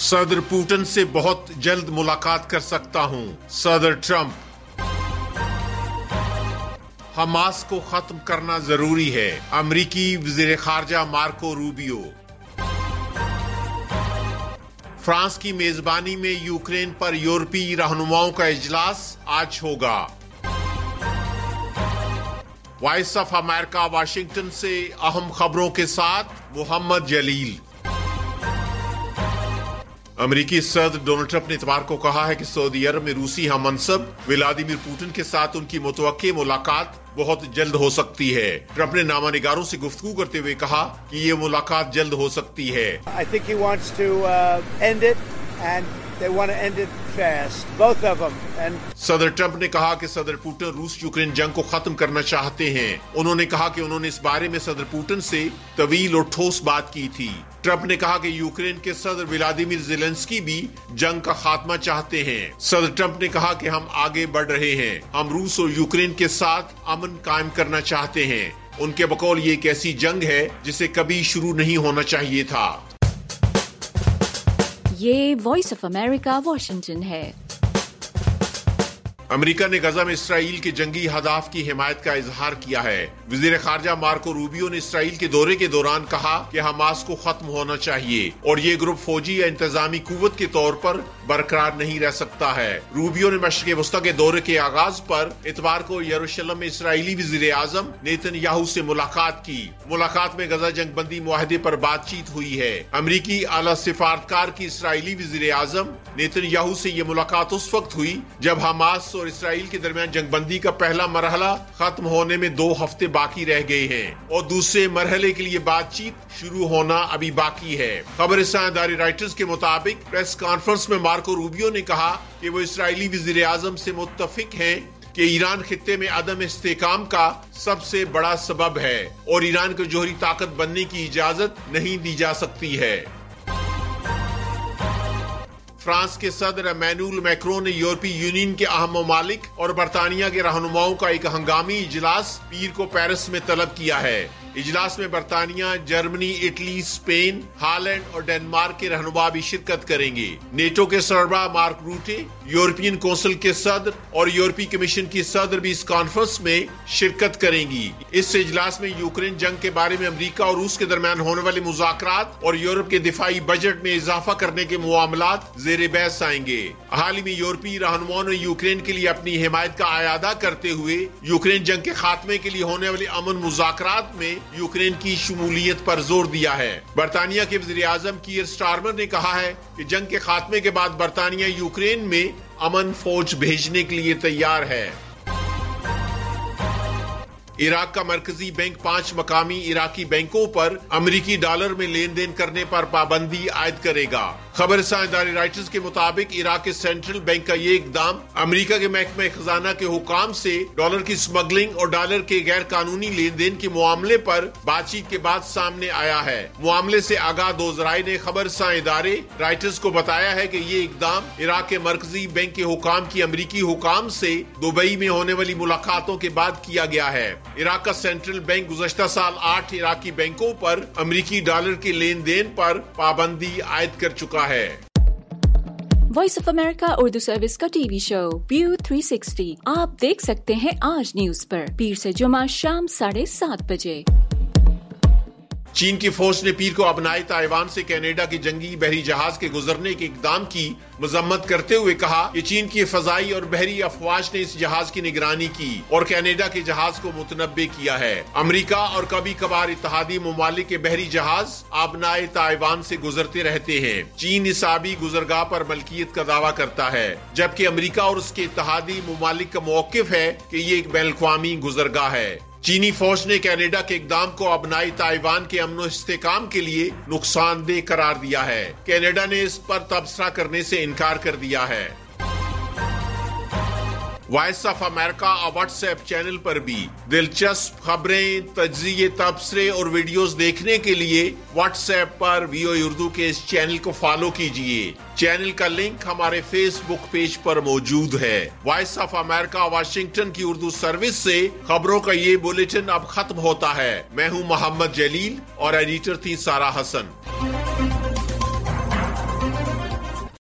صدر پوٹن سے بہت جلد ملاقات کر سکتا ہوں، صدر ٹرمپ۔ حماس کو ختم کرنا ضروری ہے، امریکی وزیر خارجہ مارکو روبیو۔ فرانس کی میزبانی میں یوکرین پر یورپی رہنماؤں کا اجلاس آج ہوگا۔ وائس آف امریکہ واشنگٹن سے اہم خبروں کے ساتھ محمد جلیل۔ امریکی صدر ڈونلڈ ٹرمپ نے اتوار کو کہا ہے کہ سعودی عرب میں روسی ہم منصب ولادیمیر پوٹن کے ساتھ ان کی متوقع ملاقات بہت جلد ہو سکتی ہے۔ ٹرمپ نے نامہ نگاروں سے گفتگو کرتے ہوئے کہا کہ یہ ملاقات جلد ہو سکتی ہے۔ I think he wants to end it and they want to end it fast, both of them. صدر ٹرمپ نے کہا کہ صدر پوٹن روس یوکرین جنگ کو ختم کرنا چاہتے ہیں۔ انہوں نے کہا کہ انہوں نے اس بارے میں صدر پوٹن سے طویل اور ٹھوس بات کی تھی۔ ٹرمپ نے کہا کہ یوکرین کے صدر ولادیمیر زیلنسکی بھی جنگ کا خاتمہ چاہتے ہیں۔ صدر ٹرمپ نے کہا کہ ہم آگے بڑھ رہے ہیں، ہم روس اور یوکرین کے ساتھ امن قائم کرنا چاہتے ہیں۔ ان کے بقول یہ ایک ایسی جنگ ہے جسے کبھی شروع نہیں ہونا چاہیے تھا۔ یہ وائس آف امریکہ واشنگٹن ہے۔ امریکہ نے غزہ میں اسرائیل کے جنگی اہداف کی حمایت کا اظہار کیا ہے۔ وزیر خارجہ مارکو روبیو نے اسرائیل کے دورے کے دوران کہا کہ حماس کو ختم ہونا چاہیے اور یہ گروپ فوجی یا انتظامی قوت کے طور پر برقرار نہیں رہ سکتا ہے۔ روبیو نے مشرق وسطیٰ کے دورے کے آغاز پر اتوار کو یروشلم میں اسرائیلی وزیر اعظم نیتن یاہو سے ملاقات کی۔ ملاقات میں غزہ جنگ بندی معاہدے پر بات چیت ہوئی ہے۔ امریکی اعلیٰ سفارتکار کی اسرائیلی وزیر اعظم نیتن یاہو سے یہ ملاقات اس وقت ہوئی جب حماس اور اسرائیل کے درمیان جنگ بندی کا پہلا مرحلہ ختم ہونے میں 2 ہفتے باقی رہ گئے ہیں اور دوسرے مرحلے کے لیے بات چیت شروع ہونا ابھی باقی ہے۔ خبر رساں ادارے رائٹرز کے مطابق پریس کانفرنس میں مارکو روبیو نے کہا کہ وہ اسرائیلی وزیر اعظم سے متفق ہیں کہ ایران خطے میں عدم استحکام کا سب سے بڑا سبب ہے اور ایران کو جوہری طاقت بننے کی اجازت نہیں دی جا سکتی ہے۔ فرانس کے صدر ایمینوئل میکرون نے یورپی یونین کے اہم ممالک اور برطانیہ کے رہنماؤں کا ایک ہنگامی اجلاس پیر کو پیرس میں طلب کیا ہے۔ اجلاس میں برطانیہ، جرمنی، اٹلی، اسپین، ہالینڈ اور ڈنمارک کے رہنما بھی شرکت کریں گے۔ نیٹو کے سربراہ مارک روٹے، یورپین کونسل کے صدر اور یورپی کمیشن کی صدر بھی اس کانفرنس میں شرکت کریں گی۔ اس اجلاس میں یوکرین جنگ کے بارے میں امریکہ اور روس کے درمیان ہونے والے مذاکرات اور یورپ کے دفاعی بجٹ میں اضافہ کرنے کے معاملات زیر بحث آئیں گے۔ حال ہی میں یورپی رہنماؤں نے یوکرین کے لیے اپنی حمایت کا اعادہ کرتے ہوئے یوکرین جنگ کے خاتمے کے لیے ہونے والے امن مذاکرات میں یوکرین کی شمولیت پر زور دیا ہے۔ برطانیہ کے وزیر اعظم کیئر سٹارمر نے کہا ہے کہ جنگ کے خاتمے کے بعد برطانیہ یوکرین میں امن فوج بھیجنے کے لیے تیار ہے۔ عراق کا مرکزی بینک 5 مقامی عراقی بینکوں پر امریکی ڈالر میں لین دین کرنے پر پابندی عائد کرے گا۔ خبر رساں ادارے رائٹرز کے مطابق عراق کے سینٹرل بینک کا یہ اقدام امریکہ کے محکمہ خزانہ کے حکام سے ڈالر کی سمگلنگ اور ڈالر کے غیر قانونی لین دین کے معاملے پر بات چیت کے بعد سامنے آیا ہے۔ معاملے سے آگاہ 2 ذرائع نے خبر رساں ادارے رائٹرز کو بتایا ہے کہ یہ اقدام عراق کے مرکزی بینک کے حکام کی امریکی حکام سے دبئی میں ہونے والی ملاقاتوں کے بعد کیا گیا ہے۔ عراق کا سینٹرل بینک گزشتہ سال 8 عراقی بینکوں پر امریکی ڈالر کے لین دین پر پابندی عائد کر چکا ہے۔ Voice of America Urdu service کا ٹی وی شو ویو 360 آپ دیکھ سکتے ہیں آج نیوز پر پیر سے جمعہ شام 7:30 بجے۔ چین کی فوج نے پیر کو ابنائے تائیوان سے کینیڈا کے جنگی بحری جہاز کے گزرنے کے اقدام کی مذمت کرتے ہوئے کہا کہ چین کی فضائی اور بحری افواج نے اس جہاز کی نگرانی کی اور کینیڈا کے جہاز کو متنبع کیا ہے۔ امریکہ اور کبھی کبھار اتحادی ممالک کے بحری جہاز ابنائے تائیوان سے گزرتے رہتے ہیں۔ چین اس آبی گزرگاہ پر ملکیت کا دعویٰ کرتا ہے، جبکہ امریکہ اور اس کے اتحادی ممالک کا موقف ہے کہ یہ ایک بین الاقوامی گزرگاہ ہے۔ چینی فوج نے کینیڈا کے اقدام کو ابنائی تائیوان کے امن و استحکام کے لیے نقصان دہ قرار دیا ہے۔ کینیڈا نے اس پر تبصرہ کرنے سے انکار کر دیا ہے۔ Voice of America WhatsApp channel پر بھی دلچسپ خبریں، تجزیے، تبصرے اور ویڈیوز دیکھنے کے لیے واٹس ایپ پر ویو اردو کے اس چینل کو فالو کیجیے۔ چینل کا لنک ہمارے فیس بک پیج پر موجود ہے۔ وائس آف امریکہ واشنگٹن کی اردو سروس سے خبروں کا یہ بلیٹن اب ختم ہوتا ہے۔ میں ہوں محمد جلیل اور ایڈیٹر تھی سارا حسن۔